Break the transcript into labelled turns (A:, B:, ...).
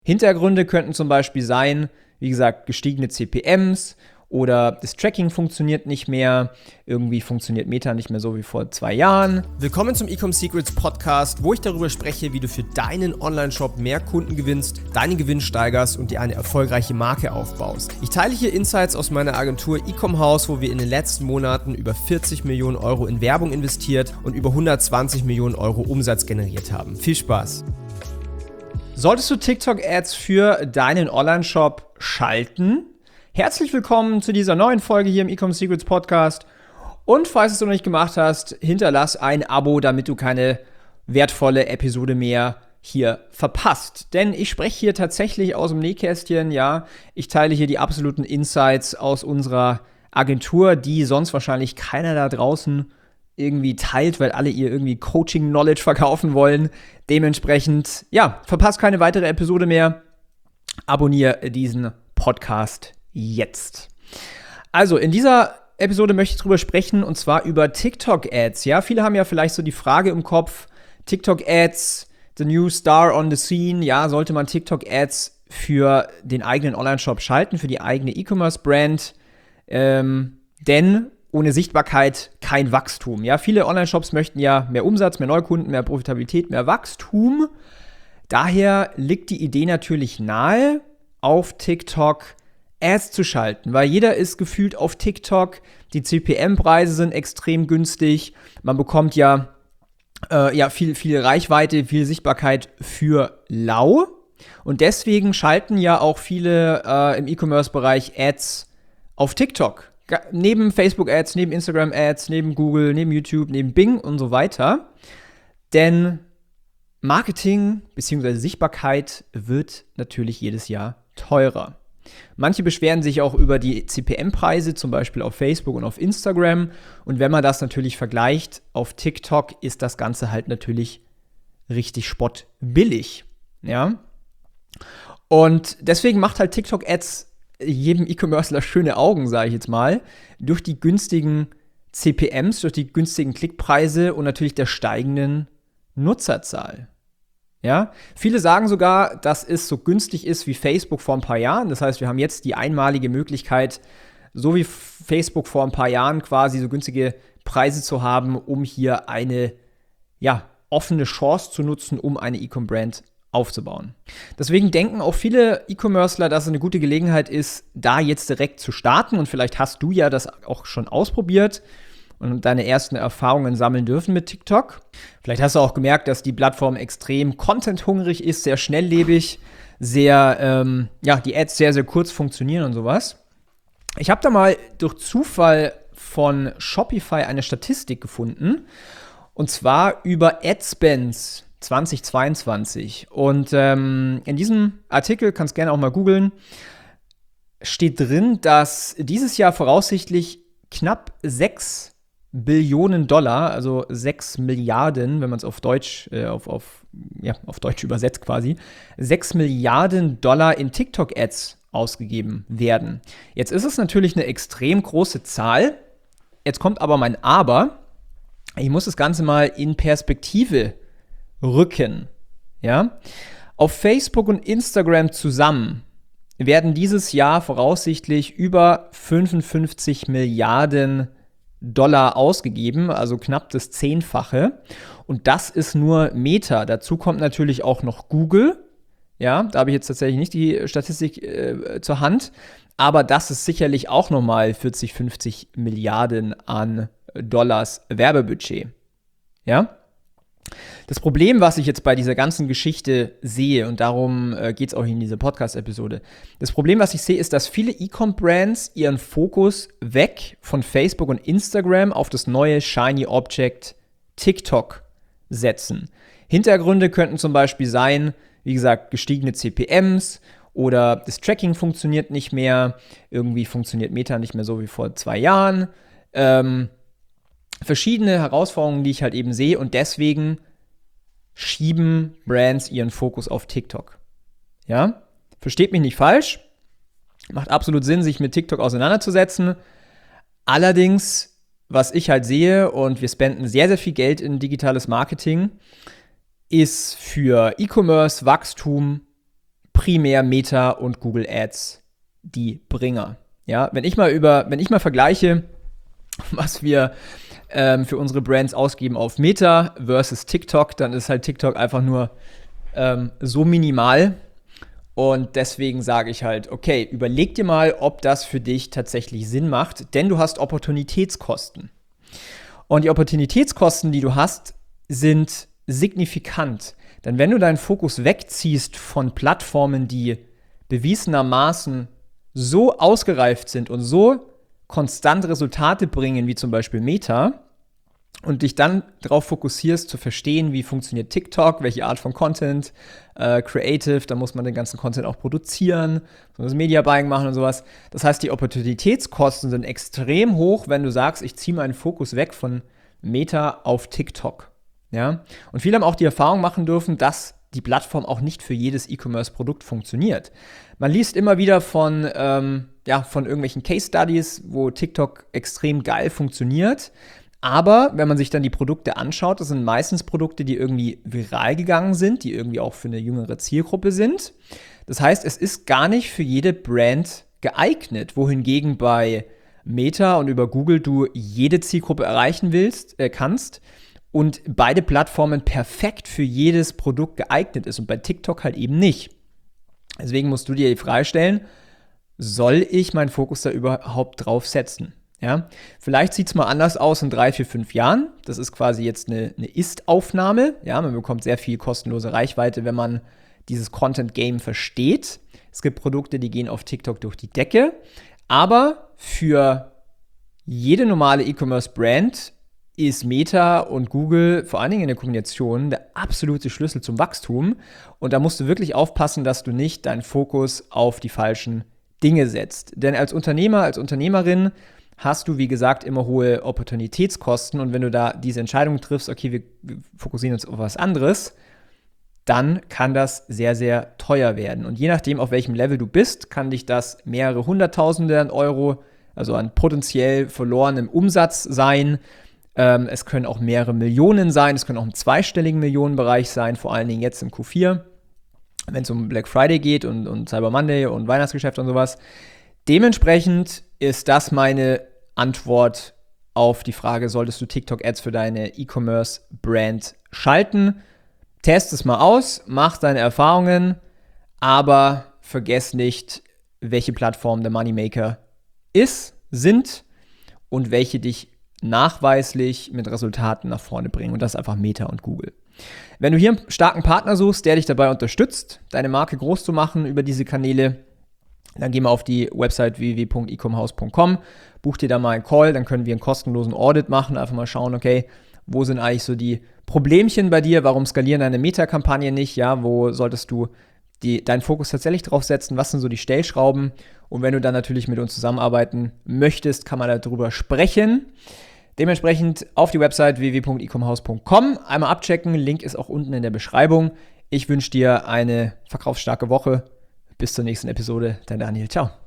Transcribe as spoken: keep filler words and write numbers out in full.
A: Hintergründe könnten zum Beispiel sein, wie gesagt, gestiegene C P Ms oder das Tracking funktioniert nicht mehr, irgendwie funktioniert Meta nicht mehr so wie vor zwei Jahren.
B: Willkommen zum Ecom Secrets Podcast, wo ich darüber spreche, wie du für deinen Online-Shop mehr Kunden gewinnst, deinen Gewinn steigerst und dir eine erfolgreiche Marke aufbaust. Ich teile hier Insights aus meiner Agentur Ecom House, wo wir in den letzten Monaten über vierzig Millionen Euro in Werbung investiert und über hundertzwanzig Millionen Euro Umsatz generiert haben. Viel Spaß!
A: Solltest du TikTok-Ads für deinen Online-Shop schalten? Herzlich willkommen zu dieser neuen Folge hier im Ecom Secrets Podcast. Und falls du es noch nicht gemacht hast, hinterlass ein Abo, damit du keine wertvolle Episode mehr hier verpasst. Denn ich spreche hier tatsächlich aus dem Nähkästchen, ja. Ich teile hier die absoluten Insights aus unserer Agentur, die sonst wahrscheinlich keiner da draußen irgendwie teilt, weil alle ihr irgendwie Coaching-Knowledge verkaufen wollen. Dementsprechend, ja, verpasst keine weitere Episode mehr. Abonniere diesen Podcast jetzt. Also, in dieser Episode möchte ich drüber sprechen, und zwar über TikTok-Ads. Ja, viele haben ja vielleicht so die Frage im Kopf, TikTok-Ads, the new star on the scene. Ja, sollte man TikTok-Ads für den eigenen Online-Shop schalten, für die eigene E-Commerce-Brand? Ähm, denn ohne Sichtbarkeit kein Wachstum. Ja, viele Online-Shops möchten ja mehr Umsatz, mehr Neukunden, mehr Profitabilität, mehr Wachstum. Daher liegt die Idee natürlich nahe, auf TikTok Ads zu schalten, weil jeder ist gefühlt auf TikTok. Die C P M-Preise sind extrem günstig. Man bekommt ja, äh, ja viel, viel Reichweite, viel Sichtbarkeit für lau. Und deswegen schalten ja auch viele äh, im E-Commerce-Bereich Ads auf TikTok. Neben Facebook-Ads, neben Instagram-Ads, neben Google, neben YouTube, neben Bing und so weiter. Denn Marketing bzw. Sichtbarkeit wird natürlich jedes Jahr teurer. Manche beschweren sich auch über die C P M-Preise, zum Beispiel auf Facebook und auf Instagram. Und wenn man das natürlich vergleicht, auf TikTok ist das Ganze halt natürlich richtig spottbillig. Ja? Und deswegen macht halt TikTok-Ads jedem E-Commercer schöne Augen, sage ich jetzt mal, durch die günstigen C P Ms, durch die günstigen Klickpreise und natürlich der steigenden Nutzerzahl. Ja, viele sagen sogar, dass es so günstig ist wie Facebook vor ein paar Jahren. Das heißt, wir haben jetzt die einmalige Möglichkeit, so wie Facebook vor ein paar Jahren quasi so günstige Preise zu haben, um hier eine ja, offene Chance zu nutzen, um eine E-Com-Brand aufzubauen. Deswegen denken auch viele E-Commercer, dass es eine gute Gelegenheit ist, da jetzt direkt zu starten. Und vielleicht hast du ja das auch schon ausprobiert und deine ersten Erfahrungen sammeln dürfen mit TikTok. Vielleicht hast du auch gemerkt, dass die Plattform extrem content-hungrig ist, sehr schnelllebig, sehr, ähm, ja, die Ads sehr, sehr kurz funktionieren und sowas. Ich habe da mal durch Zufall von Shopify eine Statistik gefunden, und zwar über Adspends zwanzig zweiundzwanzig. Und ähm, in diesem Artikel, kannst gerne auch mal googeln, steht drin, dass dieses Jahr voraussichtlich knapp sechs Billionen Dollar, also sechs Milliarden, wenn man es auf Deutsch, äh, auf, auf, ja, auf Deutsch übersetzt quasi, sechs Milliarden Dollar in TikTok-Ads ausgegeben werden. Jetzt ist es natürlich eine extrem große Zahl. Jetzt kommt aber mein Aber. Ich muss das Ganze mal in Perspektive rücken. Ja? Auf Facebook und Instagram zusammen werden dieses Jahr voraussichtlich über fünfundfünfzig Milliarden Dollar ausgegeben, also knapp das Zehnfache. Und das ist nur Meta. Dazu kommt natürlich auch noch Google. Ja, da habe ich jetzt tatsächlich nicht die Statistik äh, zur Hand. Aber das ist sicherlich auch nochmal vierzig, fünfzig Milliarden an Dollars Werbebudget. Ja? Das Problem, was ich jetzt bei dieser ganzen Geschichte sehe, und darum äh, geht es auch in dieser Podcast-Episode, das Problem, was ich sehe, ist, dass viele E-Com-Brands ihren Fokus weg von Facebook und Instagram auf das neue Shiny Object TikTok setzen. Hintergründe könnten zum Beispiel sein, wie gesagt, gestiegene C P Ms oder das Tracking funktioniert nicht mehr, irgendwie funktioniert Meta nicht mehr so wie vor zwei Jahren. Ähm, verschiedene Herausforderungen, die ich halt eben sehe, und deswegen schieben Brands ihren Fokus auf TikTok. Ja? Versteht mich nicht falsch. Macht absolut Sinn, sich mit TikTok auseinanderzusetzen. Allerdings, was ich halt sehe, und wir spenden sehr, sehr viel Geld in digitales Marketing, ist für E-Commerce Wachstum primär Meta und Google Ads die Bringer. Ja, wenn ich mal über, wenn ich mal vergleiche, was wir ähm, für unsere Brands ausgeben auf Meta versus TikTok, dann ist halt TikTok einfach nur ähm, so minimal. Und deswegen sage ich halt, okay, überleg dir mal, ob das für dich tatsächlich Sinn macht, denn du hast Opportunitätskosten. Und die Opportunitätskosten, die du hast, sind signifikant. Denn wenn du deinen Fokus wegziehst von Plattformen, die bewiesenermaßen so ausgereift sind und so konstant Resultate bringen, wie zum Beispiel Meta, und dich dann darauf fokussierst, zu verstehen, wie funktioniert TikTok, welche Art von Content, äh, Creative, da muss man den ganzen Content auch produzieren, das Media Buying machen und sowas. Das heißt, die Opportunitätskosten sind extrem hoch, wenn du sagst, ich ziehe meinen Fokus weg von Meta auf TikTok. Ja? Und viele haben auch die Erfahrung machen dürfen, dass die Plattform auch nicht für jedes E-Commerce-Produkt funktioniert. Man liest immer wieder von, ähm, ja, von irgendwelchen Case-Studies, wo TikTok extrem geil funktioniert. Aber wenn man sich dann die Produkte anschaut, das sind meistens Produkte, die irgendwie viral gegangen sind, die irgendwie auch für eine jüngere Zielgruppe sind. Das heißt, es ist gar nicht für jede Brand geeignet, wohingegen bei Meta und über Google du jede Zielgruppe erreichen willst, äh, kannst und beide Plattformen perfekt für jedes Produkt geeignet ist und bei TikTok halt eben nicht. Deswegen musst du dir die Frage stellen, soll ich meinen Fokus da überhaupt drauf setzen? Ja, vielleicht sieht es mal anders aus in drei, vier, fünf Jahren. Das ist quasi jetzt eine, eine Ist-Aufnahme. Ja, man bekommt sehr viel kostenlose Reichweite, wenn man dieses Content-Game versteht. Es gibt Produkte, die gehen auf TikTok durch die Decke. Aber für jede normale E-Commerce-Brand ist Meta und Google, vor allen Dingen in der Kombination, der absolute Schlüssel zum Wachstum. Und da musst du wirklich aufpassen, dass du nicht deinen Fokus auf die falschen Dinge setzt. Denn als Unternehmer, als Unternehmerin hast du, wie gesagt, immer hohe Opportunitätskosten. Und wenn du da diese Entscheidung triffst, okay, wir, wir fokussieren uns auf was anderes, dann kann das sehr, sehr teuer werden. Und je nachdem, auf welchem Level du bist, kann dich das mehrere Hunderttausende an Euro, also an potenziell verlorenem Umsatz sein. Ähm, es können auch mehrere Millionen sein, es können auch im zweistelligen Millionenbereich sein, vor allen Dingen jetzt im Q vier, wenn es um Black Friday geht und, und Cyber Monday und Weihnachtsgeschäft und sowas. Dementsprechend ist das meine Antwort auf die Frage, solltest du TikTok-Ads für deine E-Commerce-Brand schalten? Test es mal aus, mach deine Erfahrungen, aber vergess nicht, welche Plattformen der Moneymaker ist, sind und welche dich nachweislich mit Resultaten nach vorne bringen. Und das ist einfach Meta und Google. Wenn du hier einen starken Partner suchst, der dich dabei unterstützt, deine Marke groß zu machen über diese Kanäle, dann geh mal auf die Website w w w punkt ecomhouse punkt com, buch dir da mal einen Call, dann können wir einen kostenlosen Audit machen, einfach mal schauen, okay, wo sind eigentlich so die Problemchen bei dir, warum skalieren deine Meta-Kampagnen nicht, ja, wo solltest du die, deinen Fokus tatsächlich drauf setzen, was sind so die Stellschrauben, und wenn du dann natürlich mit uns zusammenarbeiten möchtest, kann man darüber sprechen. Dementsprechend auf die Website w w w punkt ecomhouse punkt com, einmal abchecken, Link ist auch unten in der Beschreibung. Ich wünsche dir eine verkaufsstarke Woche. Bis zur nächsten Episode, dein Daniel, ciao.